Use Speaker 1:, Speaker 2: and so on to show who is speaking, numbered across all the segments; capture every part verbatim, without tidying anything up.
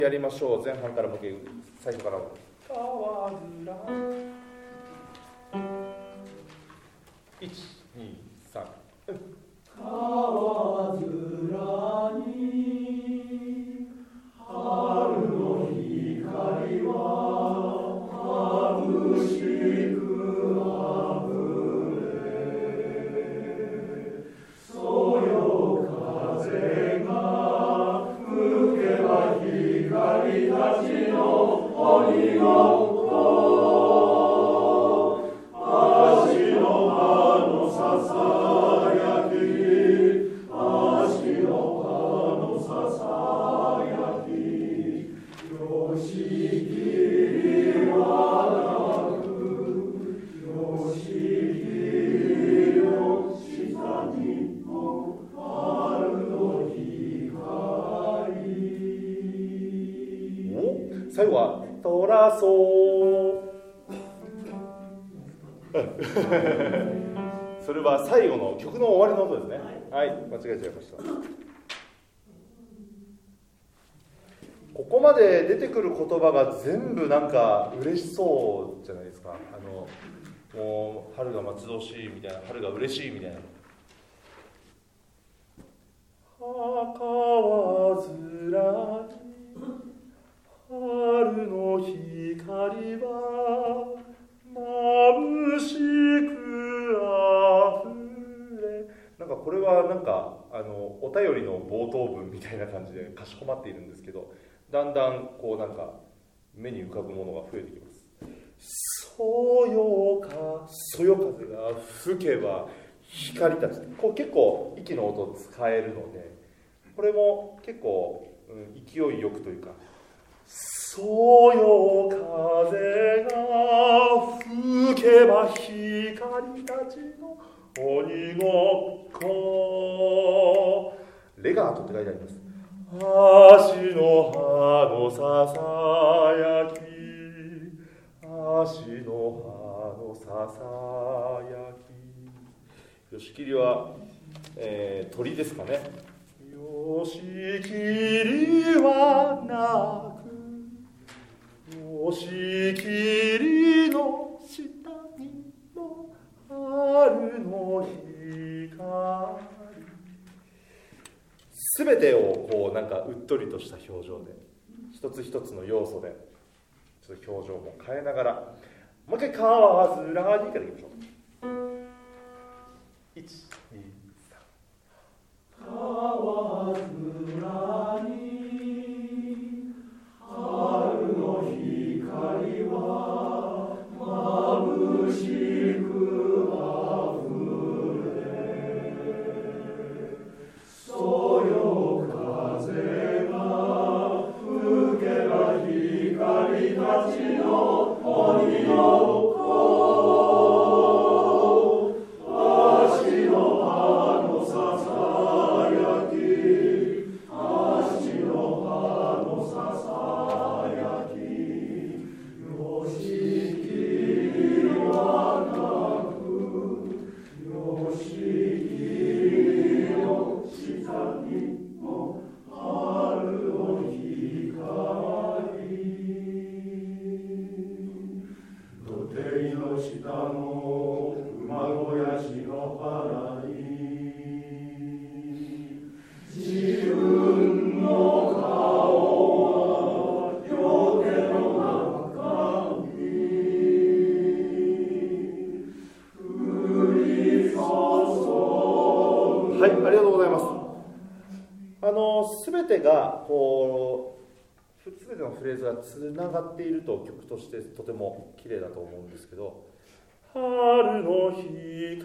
Speaker 1: やりましょう。前半からもう一回最初から川面いち、に、さん
Speaker 2: 川面に春の光は眩しくあふれそよ風が吹けば光たちの鬼ごっこ足の葉のささやき足の葉のささやきよしきりはなくよしきりの下にも春の光
Speaker 1: 最後はトラソそれは最後の曲の終わりの音ですね。はい、間違えちゃいました。ここまで出てくる言葉が全部なんか嬉しそうじゃないですか。あのもう春が待ち遠しいみたいな、春が嬉しいみたいな。はかわずらに春の光は眩しくあふれ。なんかこれはなんかあのお便りの冒頭文みたいな感じでかしこまっているんですけど、だんだんこうなんか目に浮かぶものが増えてきます。そよかそよ風が吹けば光たち、こう結構息の音使えるので、これも結構、うん、勢いよくというか、そよ風が吹けば光たちの鬼ごっこ。レガートって書いてあります。足の葉のささやき足の葉のささやき。よしきりは、えー、鳥ですかね。よしきりはなくよしきりの下にも春の光。すべてをこうなんかうっとりとした表情で、一つ一つの要素でちょっと表情も変えながら、もう一回川ずらにからいきましょう。いち、に、さん。
Speaker 2: 川ずらに春の光は眩しくあふれそよ風が吹けば光たちの鬼ごっこ足の葉のささやき足の葉のささやきよしきりはなくよしきりの下にも春の光土手の下の馬小屋しの原に自分の顔は夜明けの中に降り注ぐ。
Speaker 1: はい、ありがとうございます。あの全てがこう全てのフレーズがつながっていると曲としてとても綺麗だと思うんですけど、春の光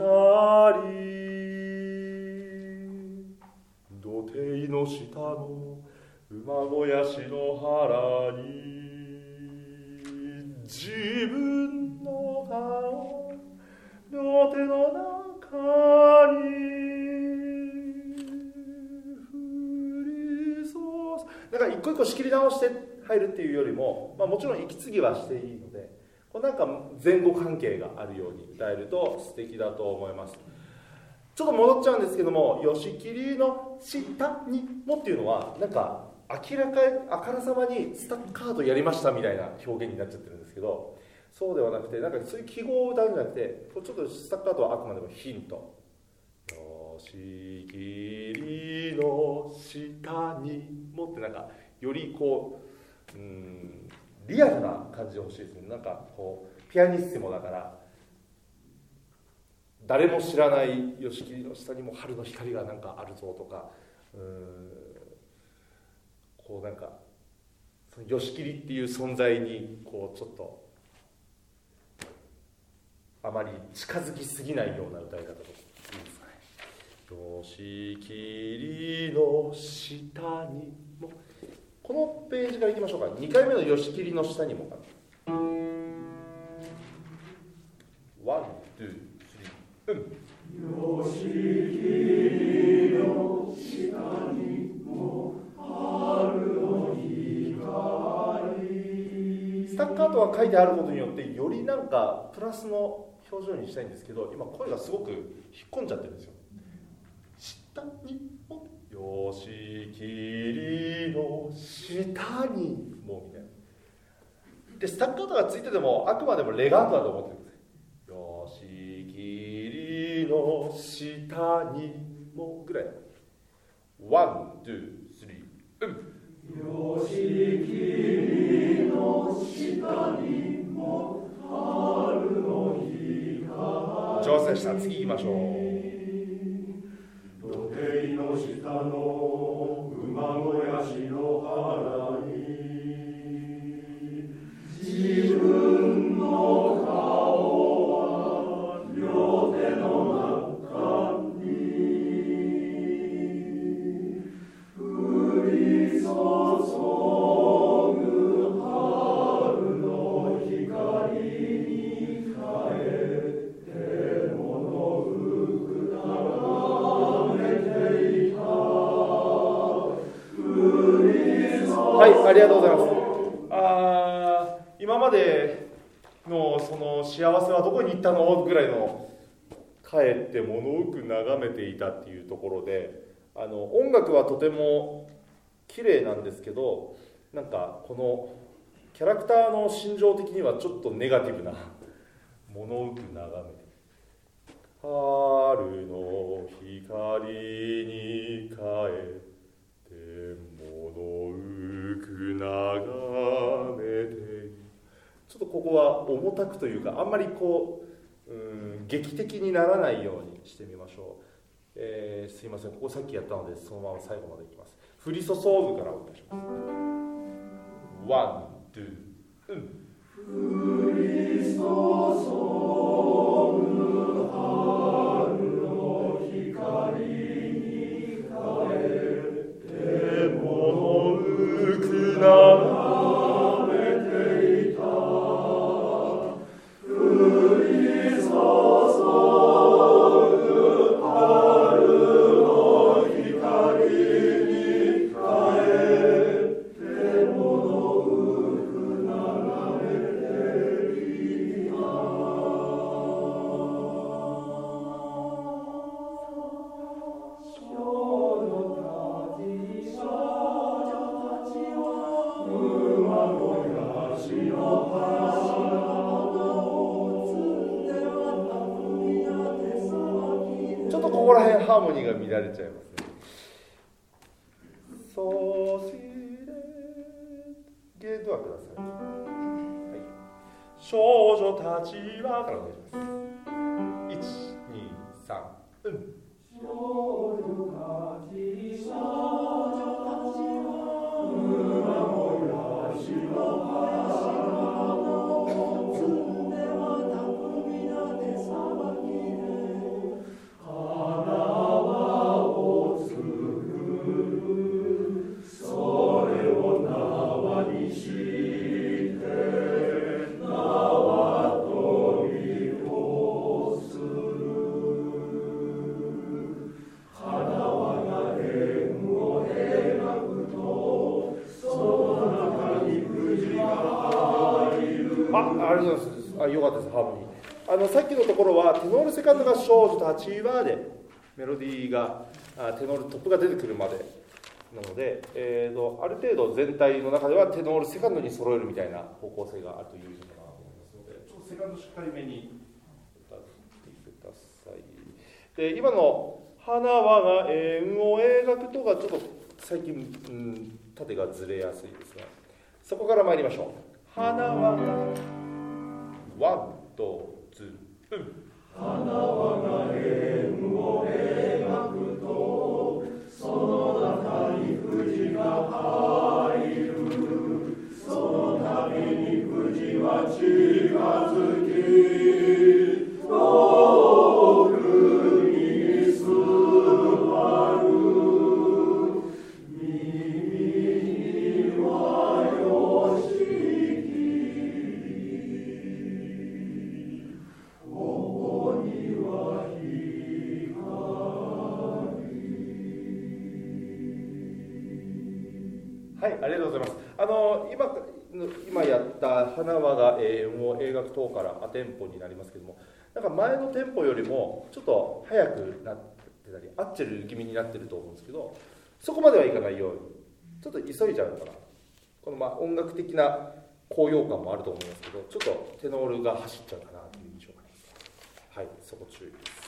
Speaker 1: 土手の下の馬小屋しの原に自分の顔両手の中にだから一個一個仕切り直して入るっていうよりも、まあ、もちろん息継ぎはしていいので、こうなんか前後関係があるように歌えると素敵だと思います。ちょっと戻っちゃうんですけども、よしきりの下にもっていうのはなんか明らかあからさまにスタッカートやりましたみたいな表現になっちゃってるんですけど、そうではなくて、なんかそういう記号を歌うんじゃなくて、ちょっとスタッカートはあくまでもヒント。よしきりの下にもってなんかよりこう、うーんリアルな感じで欲しいですね。なんかこうピアニッシモだから誰も知らないよしきりの下にも春の光がなんかあるぞとか、うーんこうなんかそのよしきりっていう存在にこうちょっとあまり近づきすぎないような歌い方とかいいですかね。よしきりの下にも、このページからいきましょうか。にかいめのよしきりの下にもかな。ワン、ツー、スリー、うん。よしきりの下にも春の光。スタッカートが書いてあることによってよりなんかプラスの表情にしたいんですけど、今声がすごく引っ込んじゃってるんですよ。下にもよしきりの下にもみたいな。でスタッカートがついててもあくまでもレガートだと思ってください。よしきりの下にもぐらい。ワン、ツー、スリー、うん。よしきりの下にも春の光。上手でした。次行きましょう。
Speaker 2: 土手の下の馬小屋篠原に自分の顔は両手の中に降り注ぐ春の光に変えてものうく眺めていた。
Speaker 1: はい、ありがとうございます。あ今までのその幸せはどこに行ったのぐらいの帰って物多く眺めていたっていうところで、あの音楽はとても綺麗なんですけど、なんかこのキャラクターの心情的にはちょっとネガティブな物多く眺めて、春の光に変えて物うく眺めて、ちょっとここは重たくというかあんまりこう、うん、劇的にならないようにしてみましょう。えー、すいません、ここさっきやったのでそのまま最後までいきます。降り注ぐからお願いします。ワン、ツー、うん。
Speaker 2: 降り注ぐ春の光に変えて物うく眺めていた。降り注ぐ春の光に変えて物うく眺めていた。
Speaker 1: ちょっとここら辺ハーモニーが乱れちゃいますね。そうしれゲートはください。はい、少女たちはからお願いします。いち、に、さん、うん。
Speaker 2: 少女たち少女たちは馬小屋篠原の積んでは巧みな手さばきで花輪を作る。それを縄にして縄跳びをする。花輪が円を描くとその中に藤が入る。
Speaker 1: あ、ありがとうございます。あ、よかったです、ハーモニー。あのさっきのところはテノールセカンドが少女たちはでメロディーがあテノールトップが出てくるまでなので、えー、とある程度全体の中ではテノールセカンドに揃えるみたいな方向性があるというのかなと思いますので、ちょっとセカンドしっかりめに歌ってください。で今の「花輪が円を描くと」がちょっと最近、うん、縦がずれやすいですが、そこから参りましょう。花輪がワン、トー、ツー、うん。
Speaker 2: 花輪が円を描くと、その中に藤が入る。そのたびに藤は近づき、遠くに座る。耳はよし
Speaker 1: はい、ありがとうございます。あの 今, 今やった花輪が円を描く塔からアテンポになりますけども、なんか前のテンポよりもちょっと速くなってたりアッチェル気味になってると思うんですけど、そこまではいかないようにちょっと急いじゃうのかな。このまあ音楽的な高揚感もあると思いますけど、ちょっとテノールが走っちゃうかなという印象があります。はい、そこ注意です。